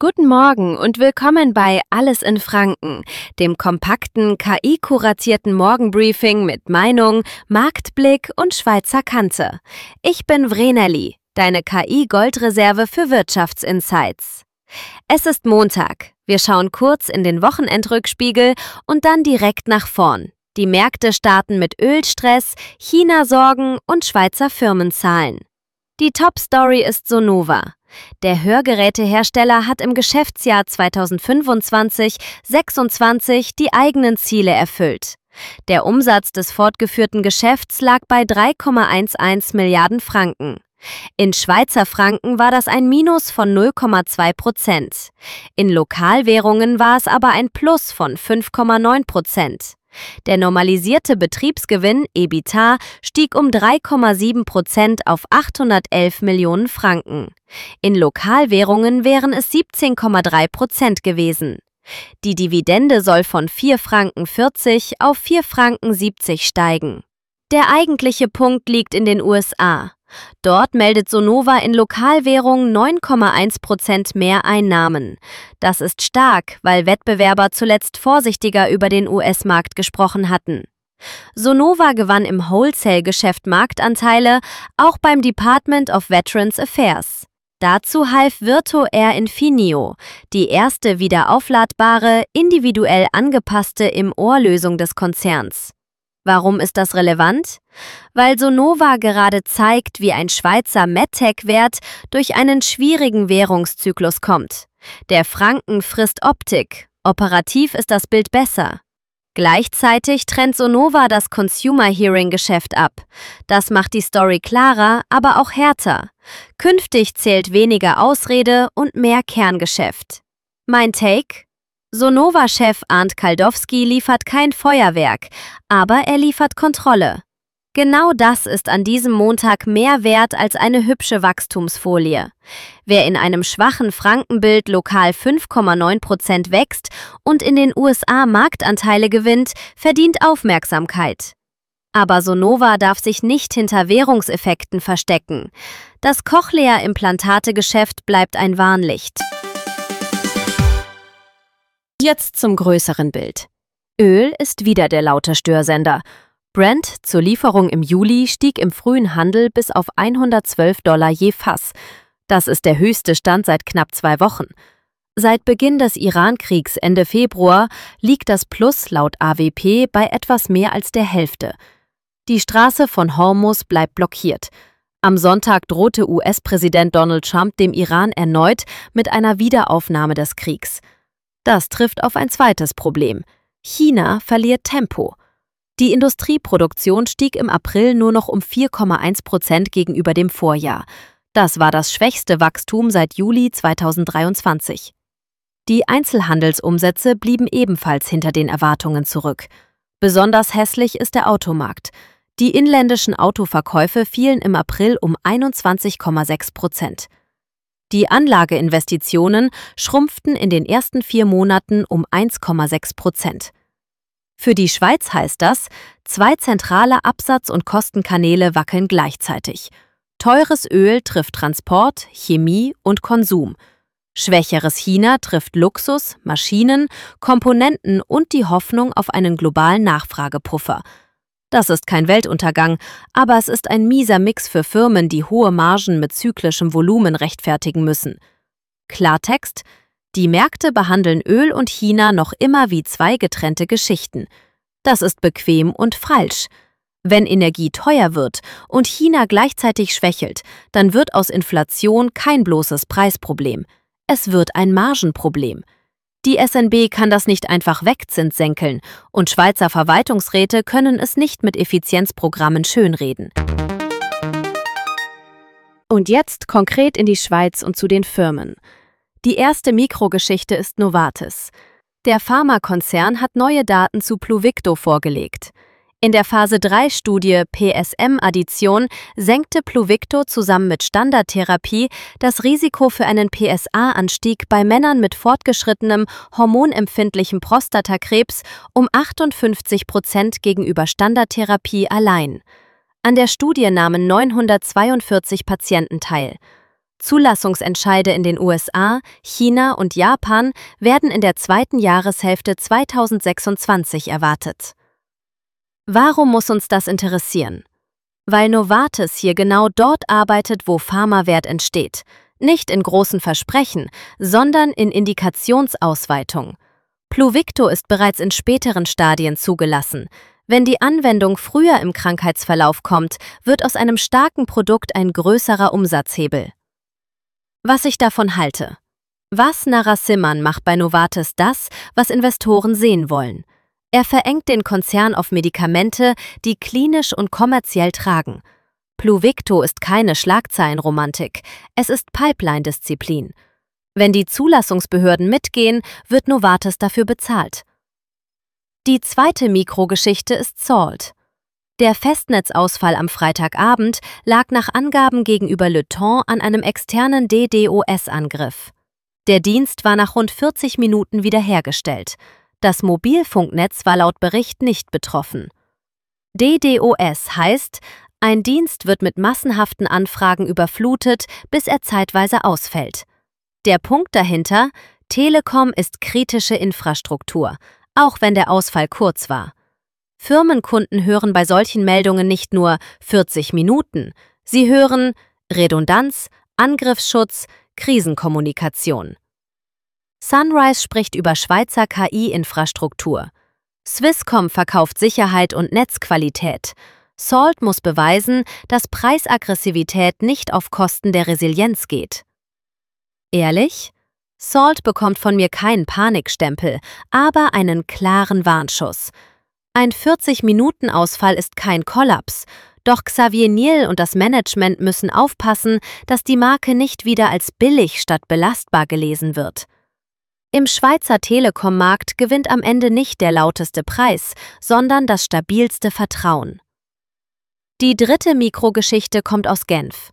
Guten Morgen und willkommen bei Alles in Franken, dem kompakten, KI-kuratierten Morgenbriefing mit Meinung, Marktblick und Schweizer Kante. Ich bin Vreneli, deine KI-Goldreserve für Wirtschaftsinsights. Es ist Montag. Wir schauen kurz in den Wochenendrückspiegel und dann direkt nach vorn. Die Märkte starten mit Ölstress, China-Sorgen und Schweizer Firmenzahlen. Die Top-Story ist Sonova. Der Hörgerätehersteller hat im Geschäftsjahr 2025/26 die eigenen Ziele erfüllt. Der Umsatz des fortgeführten Geschäfts lag bei 3,11 Milliarden Franken. In Schweizer Franken war das ein Minus von 0,2%. In Lokalwährungen war es aber ein Plus von 5,9%. Der normalisierte Betriebsgewinn, EBITDA, stieg um 3,7% auf 811 Millionen Franken. In Lokalwährungen wären es 17,3% gewesen. Die Dividende soll von 4,40 Franken auf 4,70 Franken steigen. Der eigentliche Punkt liegt in den USA. Dort meldet Sonova in Lokalwährung 9,1% mehr Einnahmen. Das ist stark, weil Wettbewerber zuletzt vorsichtiger über den US-Markt gesprochen hatten. Sonova gewann im Wholesale-Geschäft Marktanteile, auch beim Department of Veterans Affairs. Dazu half Virto Air Infinio, die erste wiederaufladbare, individuell angepasste Im-Ohr-Lösung des Konzerns. Warum ist das relevant? Weil Sonova gerade zeigt, wie ein Schweizer MedTech-Wert durch einen schwierigen Währungszyklus kommt. Der Franken frisst Optik, operativ ist das Bild besser. Gleichzeitig trennt Sonova das Consumer-Hearing-Geschäft ab. Das macht die Story klarer, aber auch härter. Künftig zählt weniger Ausrede und mehr Kerngeschäft. Mein Take? Sonova-Chef Arndt Kaldowski liefert kein Feuerwerk, aber er liefert Kontrolle. Genau das ist an diesem Montag mehr wert als eine hübsche Wachstumsfolie. Wer in einem schwachen Frankenbild lokal 5,9% wächst und in den USA Marktanteile gewinnt, verdient Aufmerksamkeit. Aber Sonova darf sich nicht hinter Währungseffekten verstecken. Das Cochlea-Implantate-Geschäft bleibt ein Warnlicht. Jetzt zum größeren Bild. Öl ist wieder der laute Störsender. Brent zur Lieferung im Juli stieg im frühen Handel bis auf $112 je Fass. Das ist der höchste Stand seit knapp 2 Wochen. Seit Beginn des Iran-Kriegs Ende Februar liegt das Plus laut AWP bei etwas mehr als der Hälfte. Die Straße von Hormuz bleibt blockiert. Am Sonntag drohte US-Präsident Donald Trump dem Iran erneut mit einer Wiederaufnahme des Kriegs. Das trifft auf ein zweites Problem. China verliert Tempo. Die Industrieproduktion stieg im April nur noch um 4,1% gegenüber dem Vorjahr. Das war das schwächste Wachstum seit Juli 2023. Die Einzelhandelsumsätze blieben ebenfalls hinter den Erwartungen zurück. Besonders hässlich ist der Automarkt. Die inländischen Autoverkäufe fielen im April um 21,6%. Die Anlageinvestitionen schrumpften in den ersten 4 Monaten um 1,6%. Für die Schweiz heißt das, 2 zentrale Absatz- und Kostenkanäle wackeln gleichzeitig. Teures Öl trifft Transport, Chemie und Konsum. Schwächeres China trifft Luxus, Maschinen, Komponenten und die Hoffnung auf einen globalen Nachfragepuffer. Das ist kein Weltuntergang, aber es ist ein mieser Mix für Firmen, die hohe Margen mit zyklischem Volumen rechtfertigen müssen. Klartext: Die Märkte behandeln Öl und China noch immer wie 2 getrennte Geschichten. Das ist bequem und falsch. Wenn Energie teuer wird und China gleichzeitig schwächelt, dann wird aus Inflation kein bloßes Preisproblem. Es wird ein Margenproblem. Die SNB kann das nicht einfach wegzinssenkeln und Schweizer Verwaltungsräte können es nicht mit Effizienzprogrammen schönreden. Und jetzt konkret in die Schweiz und zu den Firmen. Die erste Mikrogeschichte ist Novartis. Der Pharmakonzern hat neue Daten zu Pluvicto vorgelegt. In der Phase-3-Studie PSM-Addition senkte Pluvicto zusammen mit Standardtherapie das Risiko für einen PSA-Anstieg bei Männern mit fortgeschrittenem, hormonempfindlichem Prostatakrebs um 58% gegenüber Standardtherapie allein. An der Studie nahmen 942 Patienten teil. Zulassungsentscheide in den USA, China und Japan werden in der zweiten Jahreshälfte 2026 erwartet. Warum muss uns das interessieren? Weil Novartis hier genau dort arbeitet, wo Pharmawert entsteht. Nicht in großen Versprechen, sondern in Indikationsausweitung. Pluvicto ist bereits in späteren Stadien zugelassen. Wenn die Anwendung früher im Krankheitsverlauf kommt, wird aus einem starken Produkt ein größerer Umsatzhebel. Was ich davon halte. Vas Narasimhan macht bei Novartis das, was Investoren sehen wollen. Er verengt den Konzern auf Medikamente, die klinisch und kommerziell tragen. Pluvicto ist keine Schlagzeilenromantik, es ist Pipeline-Disziplin. Wenn die Zulassungsbehörden mitgehen, wird Novartis dafür bezahlt. Die zweite Mikrogeschichte ist Salt. Der Festnetzausfall am Freitagabend lag nach Angaben gegenüber Le Temps an einem externen DDoS-Angriff. Der Dienst war nach rund 40 Minuten wiederhergestellt. Das Mobilfunknetz war laut Bericht nicht betroffen. DDoS heißt, ein Dienst wird mit massenhaften Anfragen überflutet, bis er zeitweise ausfällt. Der Punkt dahinter: Telekom ist kritische Infrastruktur, auch wenn der Ausfall kurz war. Firmenkunden hören bei solchen Meldungen nicht nur 40 Minuten, sie hören Redundanz, Angriffsschutz, Krisenkommunikation. Sunrise spricht über Schweizer KI-Infrastruktur. Swisscom verkauft Sicherheit und Netzqualität. Salt muss beweisen, dass Preisaggressivität nicht auf Kosten der Resilienz geht. Ehrlich? Salt bekommt von mir keinen Panikstempel, aber einen klaren Warnschuss. Ein 40-Minuten-Ausfall ist kein Kollaps, doch Xavier Niel und das Management müssen aufpassen, dass die Marke nicht wieder als billig statt belastbar gelesen wird. Im Schweizer Telekom-Markt gewinnt am Ende nicht der lauteste Preis, sondern das stabilste Vertrauen. Die dritte Mikrogeschichte kommt aus Genf.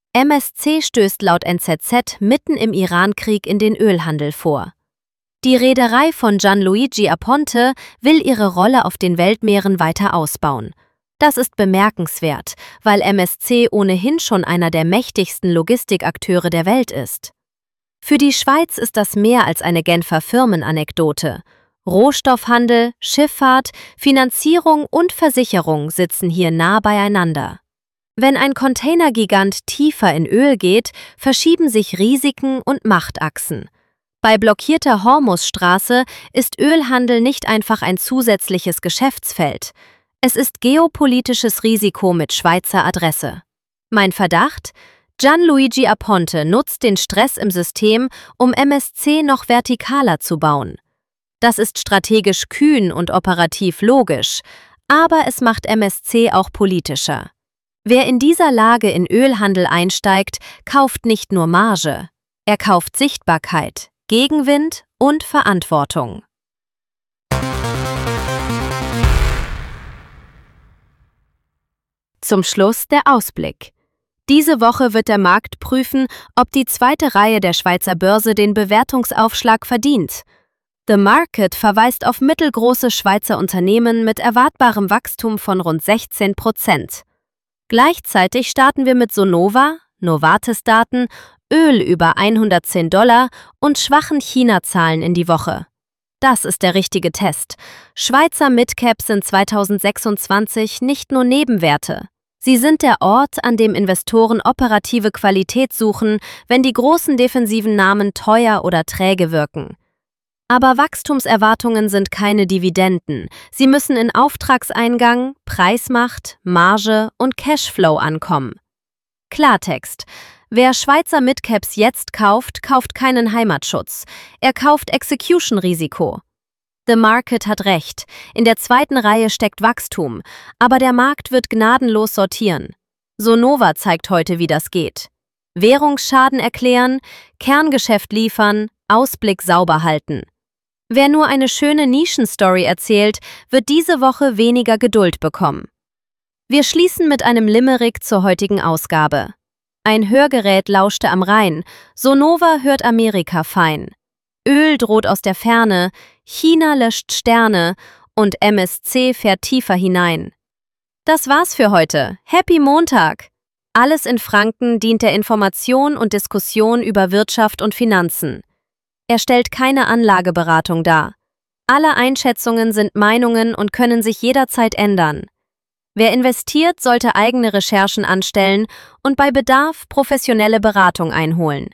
MSC stößt laut NZZ mitten im Irankrieg in den Ölhandel vor. Die Reederei von Gianluigi Aponte will ihre Rolle auf den Weltmeeren weiter ausbauen. Das ist bemerkenswert, weil MSC ohnehin schon einer der mächtigsten Logistikakteure der Welt ist. Für die Schweiz ist das mehr als eine Genfer Firmenanekdote. Rohstoffhandel, Schifffahrt, Finanzierung und Versicherung sitzen hier nah beieinander. Wenn ein Containergigant tiefer in Öl geht, verschieben sich Risiken und Machtachsen. Bei blockierter Hormuzstraße ist Ölhandel nicht einfach ein zusätzliches Geschäftsfeld. Es ist geopolitisches Risiko mit Schweizer Adresse. Mein Verdacht? Gianluigi Aponte nutzt den Stress im System, um MSC noch vertikaler zu bauen. Das ist strategisch kühn und operativ logisch, aber es macht MSC auch politischer. Wer in dieser Lage in Ölhandel einsteigt, kauft nicht nur Marge, er kauft Sichtbarkeit, Gegenwind und Verantwortung. Zum Schluss der Ausblick. Diese Woche wird der Markt prüfen, ob die zweite Reihe der Schweizer Börse den Bewertungsaufschlag verdient. The Market verweist auf mittelgroße Schweizer Unternehmen mit erwartbarem Wachstum von rund 16%. Gleichzeitig starten wir mit Sonova, Novartis-Daten, Öl über $110 und schwachen China-Zahlen in die Woche. Das ist der richtige Test. Schweizer Midcaps sind 2026 nicht nur Nebenwerte. Sie sind der Ort, an dem Investoren operative Qualität suchen, wenn die großen defensiven Namen teuer oder träge wirken. Aber Wachstumserwartungen sind keine Dividenden. Sie müssen in Auftragseingang, Preismacht, Marge und Cashflow ankommen. Klartext: Wer Schweizer Midcaps jetzt kauft, kauft keinen Heimatschutz. Er kauft Execution-Risiko. The Market hat recht. In der zweiten Reihe steckt Wachstum, aber der Markt wird gnadenlos sortieren. Sonova zeigt heute, wie das geht. Währungsschaden erklären, Kerngeschäft liefern, Ausblick sauber halten. Wer nur eine schöne Nischenstory erzählt, wird diese Woche weniger Geduld bekommen. Wir schließen mit einem Limerick zur heutigen Ausgabe. Ein Hörgerät lauschte am Rhein, Sonova hört Amerika fein. Öl droht aus der Ferne, China löscht Sterne und MSC fährt tiefer hinein. Das war's für heute. Happy Montag! Alles in Franken dient der Information und Diskussion über Wirtschaft und Finanzen. Er stellt keine Anlageberatung dar. Alle Einschätzungen sind Meinungen und können sich jederzeit ändern. Wer investiert, sollte eigene Recherchen anstellen und bei Bedarf professionelle Beratung einholen.